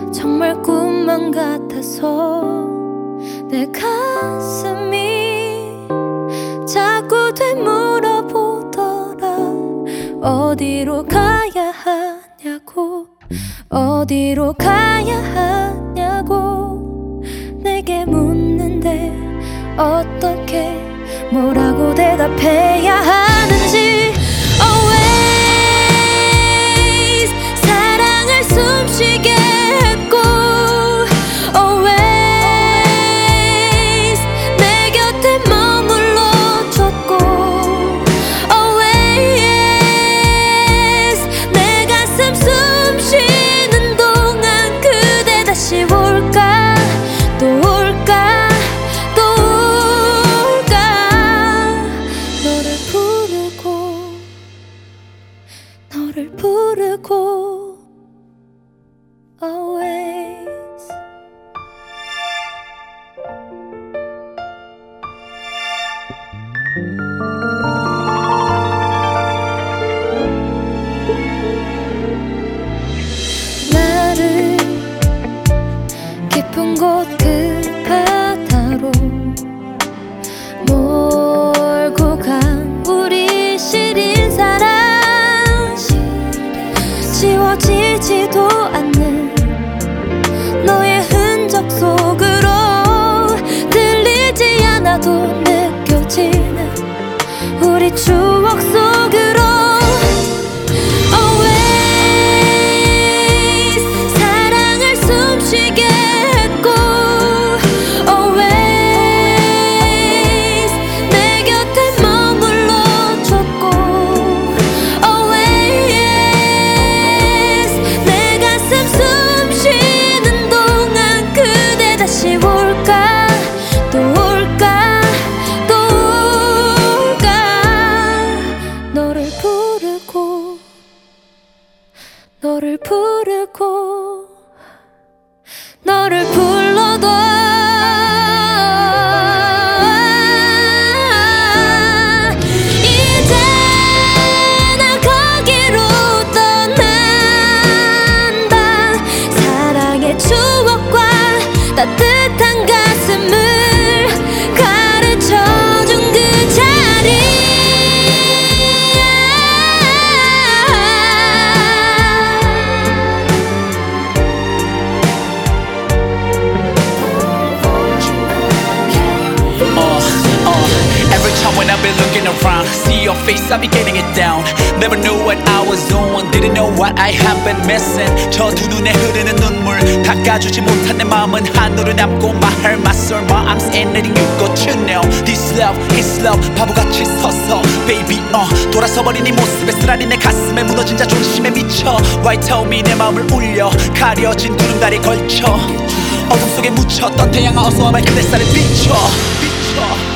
정말 꿈만 같아서 내 가슴이 자꾸 되물어보더라. 어디로 가야 하냐고, 어디로 가야 하냐고 내게 묻는데 어떻게 뭐라고 대답해야 하는지. Always 사랑을 숨쉬게 했고, Always 내 곁에 머물러 줬고, Always 내 가슴 숨쉬는 동안 그대 다시 올까 또 올까 또 올까. 너를 부르고 Always. 나를 깊은 곳 그 바다로 몰고 간 우리 시린 사랑, 지워지지도 않는 너의 흔적 속으로 들리지 않아도 느껴지는 우리 추억 속으로. Always 사랑을 숨쉬게 했고, Always 내 곁에 머물러 줬고, Always 내 가슴 숨쉬는 동안 그대 다시 올까 또 올까 또 올까. 너를 불러도 이제 난 거기로 떠난다. 사랑의 추억과 따뜻한 가슴을 가르쳐준 그 자리. Every time when I've been looking around, see your face, I'll be getting it down. Never knew what I was doing, didn't know what I have been missing. 저 두 눈에 흐르는 눈물 닦아주지 못한 내 마음은 하늘을 남고 my heart, my soul, my arms ain't letting you go. You know this love is love. 바보같이 서서 baby 돌아서버린 이 모습에 쓰라린 내 가슴에 무너진 자존심에 미쳐. Why tell me 내 마음을 울려 가려진 구름다리에 걸쳐 어둠 속에 묻혔던 태양아 어서 와봐 그대 살을 비춰.